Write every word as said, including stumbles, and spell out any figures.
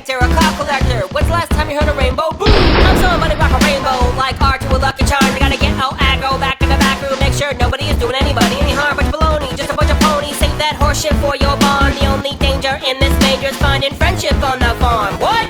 protector, a cloud collector. When's the last time you heard a rainbow? Boom! I'm somebody rock a rainbow like R to a Lucky Charm. You gotta get all aggro back in the back room. Make sure nobody is doing anybody any harm. Bunch of baloney, just a bunch of ponies. Save that horseshit for your barn. The only danger in this major is finding friendship on the farm. What?